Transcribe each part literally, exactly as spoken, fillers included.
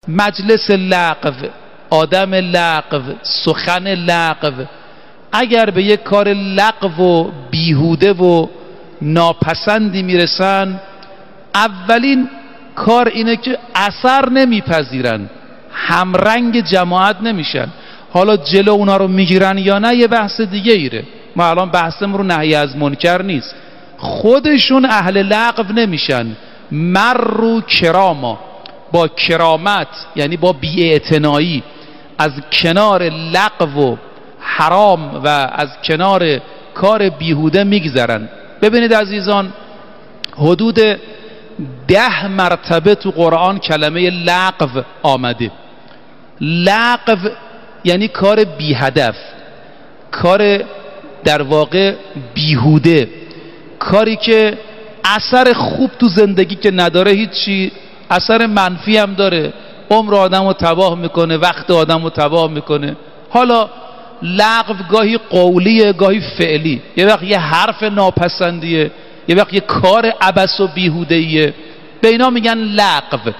مجلس لغو، آدم لغو، سخن لغو، اگر به یک کار لغو و بیهوده و ناپسندی میرسن، اولین کار اینه که اثر نمیپذیرن، همرنگ جماعت نمیشن. حالا جلو اونا رو میگیرن یا نه یه بحث دیگه ایره. ما الان بحثمون رو نهی از منکر نیست. خودشون اهل لغو نمیشن، مرو کراما، با کرامت یعنی با بی‌اعتنایی از کنار لغو و حرام و از کنار کار بیهوده میگذرن. ببینید عزیزان، حدود ده مرتبه تو قرآن کلمه لغو آمده. لغو یعنی کار بی هدف، کار در واقع بیهوده، کاری که اثر خوب تو زندگی که نداره، هیچی، اثر منفی هم داره، عمر آدم رو تباه میکنه، وقت آدم رو تباه میکنه. حالا لغو گاهی قولیه، گاهی فعلی، یه وقت یه حرف ناپسندیه، یه وقت یه کار عبث و بیهودهیه، به اینا میگن لغو.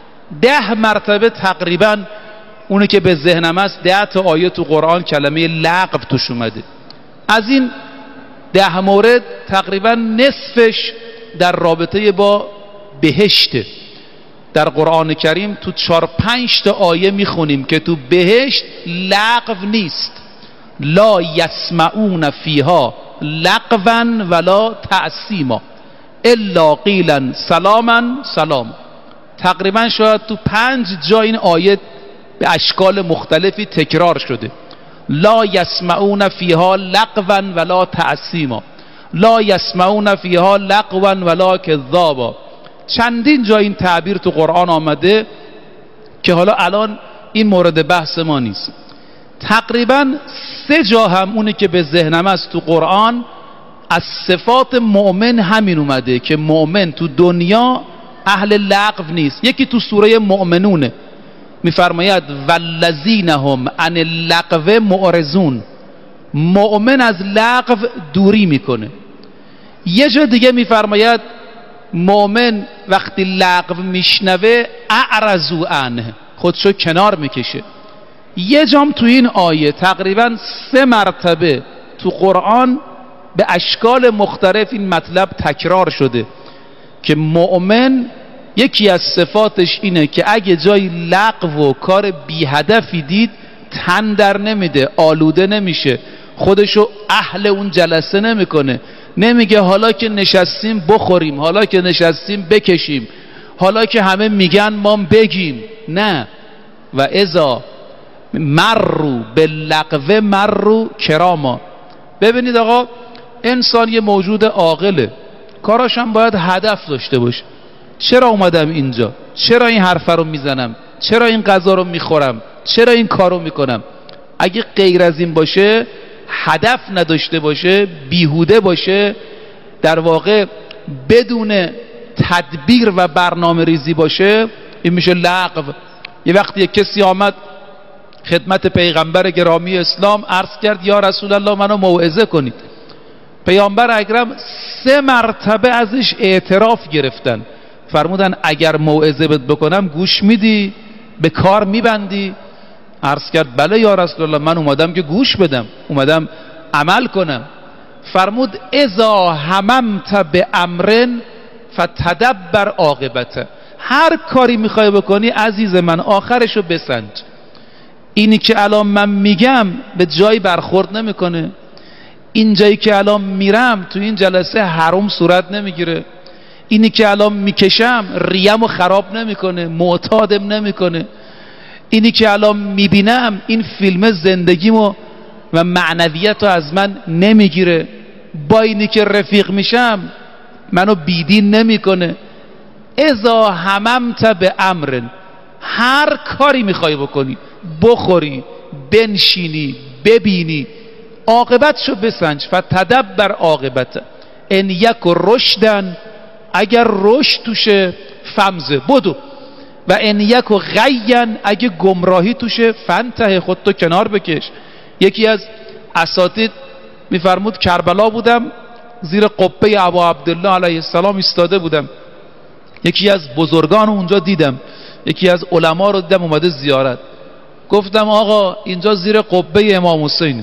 ده مرتبه تقریبا اونه که به ذهنم است، ده تا آیه تو قرآن کلمه لغو توش اومده. از این ده مورد تقریبا نصفش در رابطه با بهشته. در قرآن کریم تو چار پنج تا آیه میخونیم که تو بهشت لغو نیست. لا یسمعون فیها لغوا ولا تأثیما الا قیلا سلاما سلام. تقریبا شاید تو پنج جا این آیه به اشکال مختلفی تکرار شده. لا یسمعون فیها لغوا ولا تأثیما، لا یسمعون فیها لغوا ولا کذابا. چندین جا این تعبیر تو قرآن آمده که حالا الان این مورد بحث ما نیست. تقریبا سه جا هم اونی که به ذهنم است تو قرآن از صفات مؤمن همین اومده که مؤمن تو دنیا اهل لغو نیست. یکی تو سوره مؤمنونه میفرماید والذین هم عن اللغو معرضون، مؤمن از لغو دوری میکنه. یه جا دیگه میفرماید مؤمن وقتی لغو میشنوه اعرضوا عنه، خودشو کنار میکشه. یه جام تو این آیه تقریبا سه مرتبه تو قرآن به اشکال مختلف این مطلب تکرار شده که مؤمن یکی از صفاتش اینه که اگه جای لغو و کار بی هدفی دید تن در نمیده، آلوده نمیشه، خودشو اهل اون جلسه نمیکنه، نمیگه حالا که نشستیم بخوریم، حالا که نشستیم بکشیم، حالا که همه میگن ما بگیم. نه، و اذا مرو باللغو مرو کراما. ببینید آقا، انسان یه موجود عاقله، کاراش هم باید هدف داشته باشه. چرا اومدم اینجا؟ چرا این حرف رو میزنم؟ چرا این غذا رو میخورم؟ چرا این کارو میکنم؟ اگه غیر از این باشه، هدف نداشته باشه، بیهوده باشه، در واقع بدون تدبیر و برنامه ریزی باشه، این میشه لغو. یه وقتی یک کسی آمد خدمت پیغمبر گرامی اسلام عرض کرد یا رسول الله منو موعظه کنید. پیامبر اکرم سه مرتبه ازش اعتراف گرفتن، فرمودن اگر موعظه بهت بکنم گوش میدی، به کار میبندی؟ عرض کرد بله یا رسول الله، من اومدم که گوش بدم، اومدم عمل کنم. فرمود اذا هممت به امرن فتدبر عاقبته، هر کاری میخوای بکنی عزیز من آخرشو بسنج. اینی که الان من میگم به جایی برخورد نمیکنه، این جایی که الان میرم تو این جلسه حرام صورت نمیگیره، اینی که الان میکشم ریمو خراب نمیکنه، معتادم نمیکنه، اینی که الان میبینم این فیلم زندگیمو و معنویتو از من نمیگیره، با اینی که رفیق میشم منو بیدین نمیکنه. اذا هممت به امرن، هر کاری میخوای بکنی، بخوری، بنشینی، ببینی، عاقبتشو بسنج. فتدبر عاقبت ان یک رشدن، اگر رشد توشه فمزه بدو، و ان یک غین، اگه گمراهی توشه فنته، خودتو کنار بکش. یکی از اساتید میفرمود کربلا بودم، زیر قبه ابا عبدالله علیه السلام ایستاده بودم، یکی از بزرگان اونجا دیدم، یکی از علما رو دیدم اومده زیارت. گفتم آقا اینجا زیر قبه امام حسین،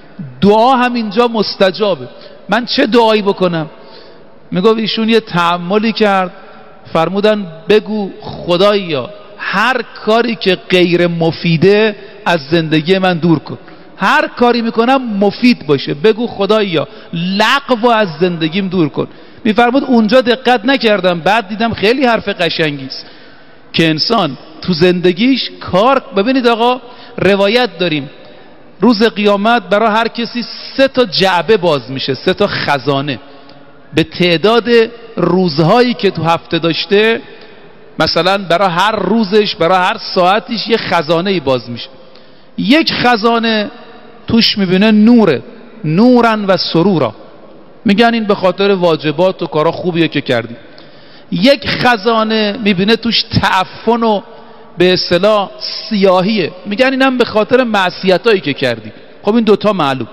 دعا هم اینجا مستجابه، من چه دعایی بکنم؟ میگفت ایشون یه تأملی کرد، فرمودن بگو خدایا هر کاری که غیر مفیده از زندگی من دور کن، هر کاری میکنم مفید باشه، بگو خدایا لغو از زندگیم دور کن. میفرمود اونجا دقت نکردم، بعد دیدم خیلی حرف قشنگی است که انسان تو زندگیش کار. ببینید آقا روایت داریم روز قیامت برای هر کسی سه تا جعبه باز میشه، سه تا خزانه به تعداد روزهایی که تو هفته داشته. مثلا برای هر روزش، برای هر ساعتش یه خزانه باز میشه. یک خزانه توش میبینه نوره، نورن و سرورا، میگن این به خاطر واجبات و کارا خوبیه که کردی. یک خزانه میبینه توش تعفن و به اصطلاح سیاهیه، میگن اینم به خاطر معصیتایی که کردی. خب این دوتا معلوم.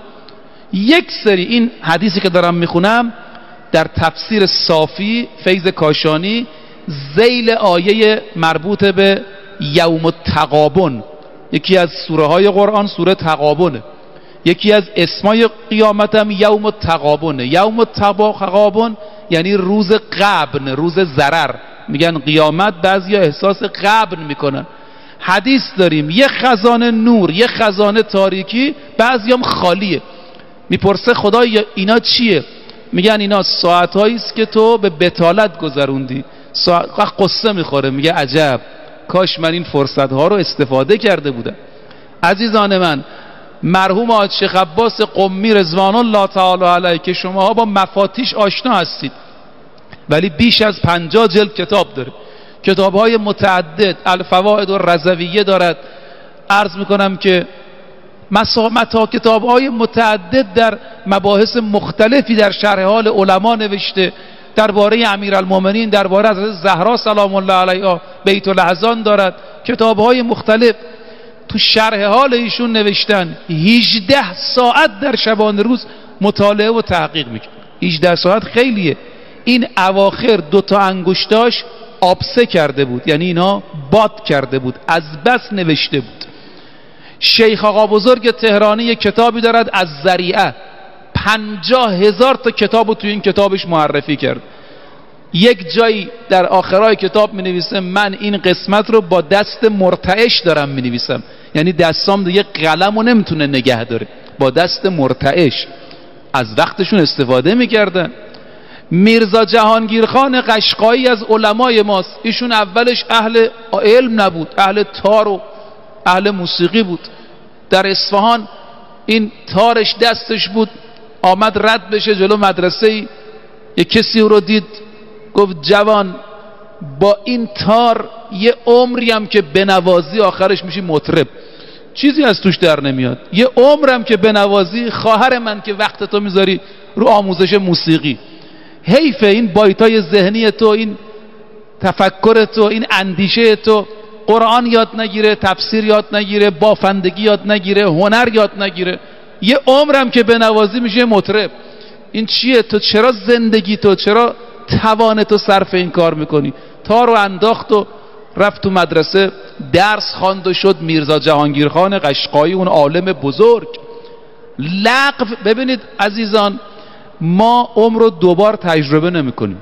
یک سری این حدیثی که دارم میخونم در تفسیر صافی فیض کاشانی ذیل آیه مربوط به یوم التغابن، یکی از سوره های قرآن سوره تغابنه، یکی از اسمای قیامت هم یوم التغابنه. یوم التغابن یعنی روز غبن، روز ضرر. میگن قیامت بعضیا احساس غبن میکنن. حدیث داریم یه خزانه نور، یه خزانه تاریکی، بعضیام خالیه. میپرسه خدایا اینا چیه؟ میگن اینا ساعتهایی است که تو به بتالت گذروندی. ساعت قصه میخوره، میگه عجب کاش من این فرصت ها رو استفاده کرده بودم. عزیزان من، مرحوم حاج شیخ عباس قمی رضوان الله تعالی علیه که شماها با مفاتیش آشنا هستید، ولی بیش از پنجاه جلد کتاب داره، کتاب‌های متعدد، الفوائد و رضویه دارد. عرض میکنم که مسامتا کتاب‌های متعدد در مباحث مختلفی در شرح حال علما نوشته، درباره امیرالمومنین، درباره حضرت زهرا سلام الله علیها، بیت الاحزان دارد، کتاب‌های مختلف تو شرح حال ایشون نوشتن. هجده ساعت در شبانه روز مطالعه و تحقیق میکنه. هجده ساعت خیلیه. این اواخر دو تا انگشتاش آبسه کرده بود، یعنی اینا باد کرده بود، از بس نوشته بود. شیخ آقا بزرگ تهرانی یک کتابی دارد از ذریعه، پنجاه هزار تا کتابو تو این کتابش معرفی کرد. یک جایی در آخرای کتاب می نویسه من این قسمت رو با دست مرتعش دارم می نویسم، یعنی دستام دیگه قلمو نمیتونه نگه داره، با دست مرتعش. از وقتشون استفاده میکردن. میرزا جهانگیرخان قشقایی از علمای ماست. ایشون اولش اهل علم نبود، اهل تار و اهل موسیقی بود. در اصفهان این تارش دستش بود، آمد رد بشه جلو مدرسه، یک کسی رو دید گفت جوان با این تار یه عمریم که بنوازی آخرش میشی مطرب، چیزی از توش در نمیاد. یه عمرم که بنوازی، خواهر من که وقت تو میذاری رو آموزش موسیقی. حیفه این بایتای ذهنی تو، این تفکر تو، این اندیشه تو قرآن یاد نگیره، تفسیر یاد نگیره، بافندگی یاد نگیره، هنر یاد نگیره. یه عمرم که بنوازی میشه مطرب. این چیه؟ تو چرا زندگی تو، چرا توان تو صرف این کار میکنی؟ تا رو انداخت و رفت تو مدرسه درس خواند و شد میرزا جهانگیرخان قشقایی، اون عالم بزرگ. لغو. ببینید عزیزان، ما عمر رو دوبار تجربه نمی کنیم،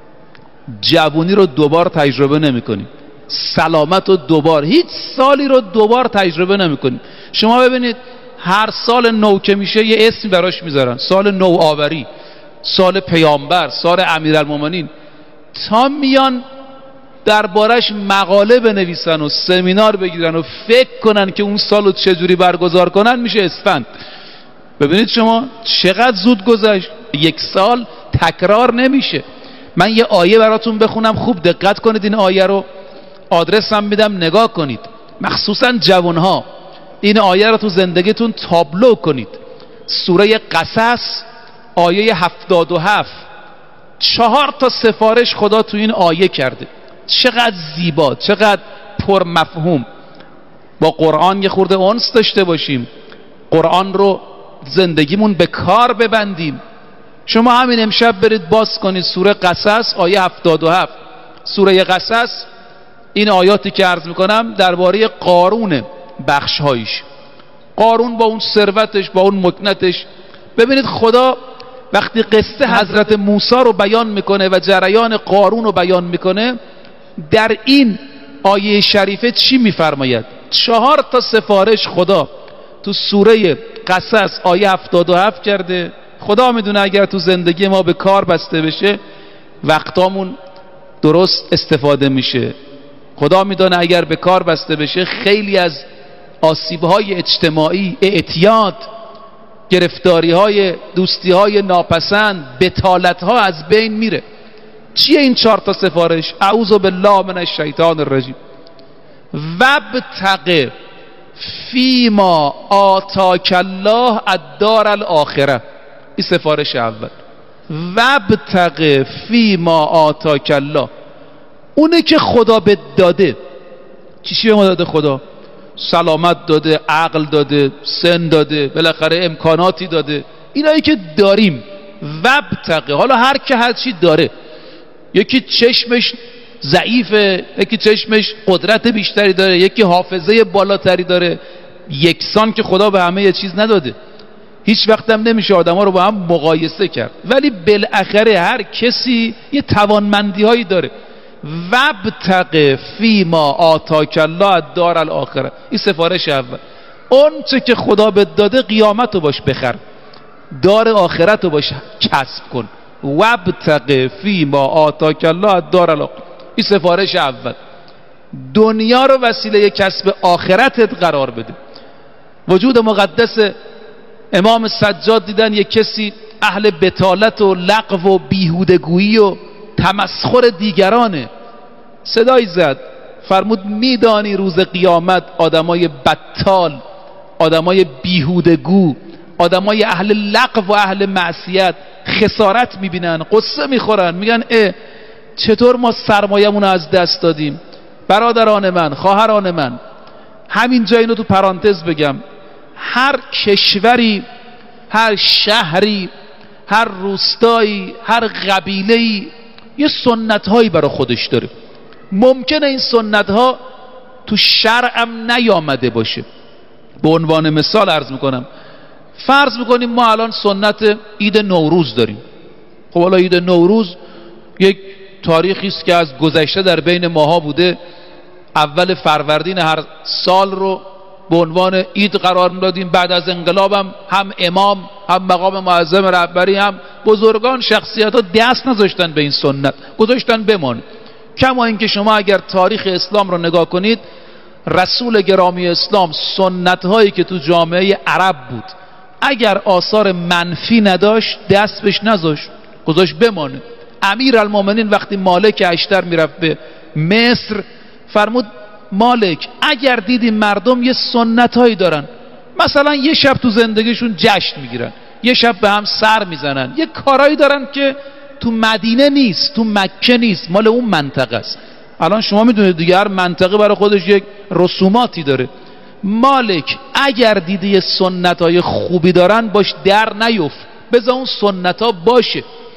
جوانی رو دوبار تجربه نمی کنیم، سلامت رو دوبار، هیچ سالی رو دوبار تجربه نمی کنیم. شما ببینید هر سال نو که میشه یه اسمی براش میذارن، سال نوآوری، سال پیامبر، سال امیرالمومنین. تا میان دربارش مقاله بنویسن و سمینار بگیرن و فکر کنن که اون سال رو چجوری برگزار کنن، میشه اسفند. ببینید شما چقدر زود گذشت. یک سال تکرار نمیشه. من یه آیه براتون بخونم، خوب دقت کنید این آیه رو، آدرس هم میدم نگاه کنید، مخصوصا جوانها این آیه رو تو زندگیتون تابلو کنید. سوره قصص آیه هفتاد و هفت. چهار تا سفارش خدا تو این آیه کرده. چقدر زیبا، چقدر پر مفهوم. با قرآن یه خورده انس داشته باشیم، قرآن رو زندگیمون به کار ببندیم. شما همین امشب برید باز کنید سوره قصص آیه هفتاد و هفت. سوره قصص این آیاتی که عرض میکنم درباره قارون بخشهایش. قارون با اون ثروتش، با اون مکنتش. ببینید خدا وقتی قصه حضرت موسی رو بیان میکنه و جریان قارون رو بیان میکنه، در این آیه شریفه چی میفرماید؟ چهار تا سفارش خدا تو سوره قصص آیه هفتاد و هفت کرده. خدا میدونه اگر تو زندگی ما به کار بسته بشه وقتامون درست استفاده میشه. خدا میدونه اگر به کار بسته بشه خیلی از آسیب‌های اجتماعی، اعتیاد، گرفتاری‌های، دوستی‌های ناپسند، بطالت‌ها از بین میره. چیه این چهار تا سفارش؟ اعوذ بالله من الشیطان الرجیم. وابتغ فیما آتاک الله الدار الاخره. این سفارش اول. وابتغ فیما آتاک الله، اونه که خدا به داده. چی چی به ما داده خدا؟ سلامت داده، عقل داده، سن داده، بالاخره امکاناتی داده، اینایی که داریم. وابتغ، حالا هر که هر چی داره، یکی چشمش ضعیفه، یکی چشمش قدرت بیشتری داره، یکی حافظه بالاتری داره، یکسان که خدا به همه یه چیز نداده. هیچ وقت هم نمیشه آدما رو با هم مقایسه کرد، ولی بالاخره هر کسی یه توانمندی هایی داره. وابتغ فیما آتاک الله الدار الاخره. این سفارش اول. اون چه که خدا به داده قیامت رو باش بخر، دار آخرت رو باش کسب کن. وابتغ فیما آتاک الله الدار الاخره. این سفارش اول. دنیا رو وسیله کسب آخرتت قرار بده. وجود مقدس امام سجاد دیدن یک کسی اهل بطالت و لغو و بیهودگویی و تمسخر دیگرانه. صدای زد، فرمود میدانی روز قیامت آدمای بطال، آدمای بیهودگو، آدمای اهل لغو و اهل معصیت خسارت میبینن، قصه میخورن، میگن اه چطور ما سرمایه‌مون از دست دادیم. برادران من، خواهران من، همینجا اینو تو پرانتز بگم، هر کشوری، هر شهری، هر روستایی، هر قبیله‌ای یه سنت‌هایی برای خودش داره. ممکنه این سنت‌ها تو شرع هم نیامده باشه. به عنوان مثال عرض میکنم، فرض میکنیم ما الان سنت عید نوروز داریم. خب حالا عید نوروز یک تاریخی است که از گذشته در بین ماها بوده. اول فروردین هر سال رو به عنوان عید قرار میدادیم. بعد از انقلاب هم, هم امام، هم مقام معظم رهبری، هم بزرگان، شخصیت ها دست نذاشتن به این سنت، گذاشتن بمانه. کما اینکه شما اگر تاریخ اسلام رو نگاه کنید، رسول گرامی اسلام سنت هایی که تو جامعه عرب بود اگر آثار منفی نداشت دست بهش نذاشت، گذاشت بمانه. امیر المومنین وقتی مالک اشتر میرفت به مصر فرمود مالک اگر دیدی مردم یه سنت هایی دارن، مثلا یه شب تو زندگیشون جشن میگیرن، یه شب به هم سر میزنن، یه کارایی دارن که تو مدینه نیست، تو مکه نیست، مال اون منطقه است. الان شما میدونید دیگه هر منطقه برای خودش یک رسوماتی داره. مالک اگر دیدی یه سنت های خوبی دارن باش در نیفت، بذار اون سنت ها باشه.